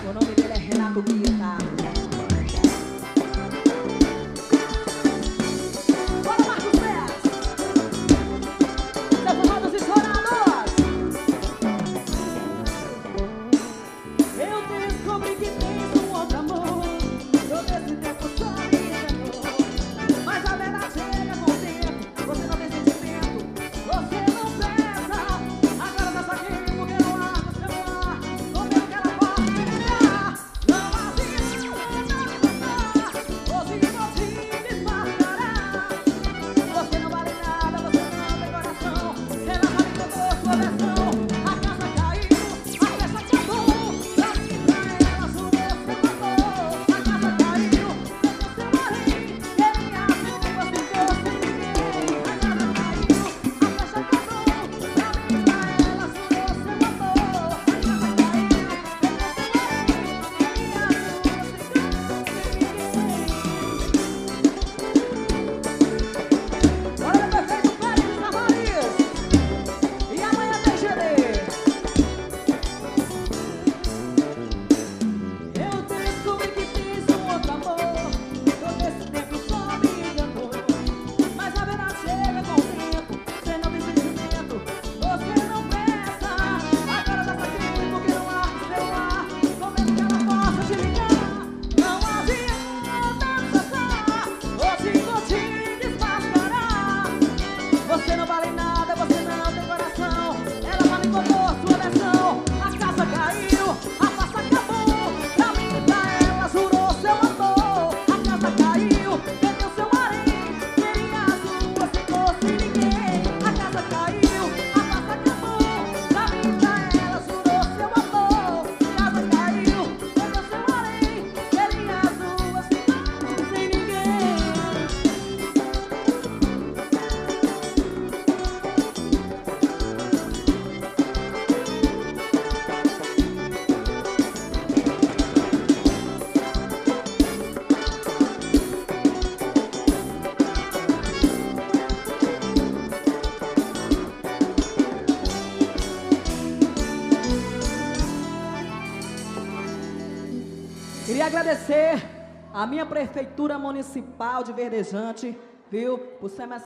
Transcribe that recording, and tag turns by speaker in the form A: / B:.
A: O nome dele é Renato Guita. Bora, Marcos Pés! Seus amados estourados! Eu descobri que tens um outro amor. Todo esse tempo só me enganou. Mas a verdade chega com o tempo. Você não tem sentimento, você não pensa. Agora tá saquinho porque não há no celular. Não tem aquela forma de ligar. Não adianta nada. Hoje vou te desmascarar. Você não vale nada, você não tem coração. Ela já me contou sua versão. A casa caiu, a festa acabou. Pra mim, pra ela, sou você matou. A casa caiu, perdeu seu marido. Ele me assumiu, você ficou sem ninguém. A casa caiu, a festa acabou. Pra mim, pra ela, sou você matou. A casa caiu, perdeu seu marido. Ele me Bora, meu prefeito Pérez Tavares. E amanhã tem GD. Eu descobri que fiz um outro amor. Todo esse tempo só me enganou. Mas a verdade chega com o tempo. Você não tem sentimento, você não pensa. Agora tá saquinho porque não há no celular. Tô vendo que ela possa te ligar. Não adianta passar. Hoje vou te desmascarar. Você não vale nada, você não tem coração. Ela já me contou sua versão. A casa caiu, a farsa acabou. Pra mim, pra ela, jurou seu amor. A casa caiu, perdeu seu marido. Queria as ruas, ficou sem ninguém. A casa caiu, a farsa acabou. Pra mim, pra ela, jurou seu amor. A casa caiu, perdeu seu marido. Queria as ruas, ficou sem ninguém. Queria agradecer a minha prefeitura municipal de Verdejante, viu, por ser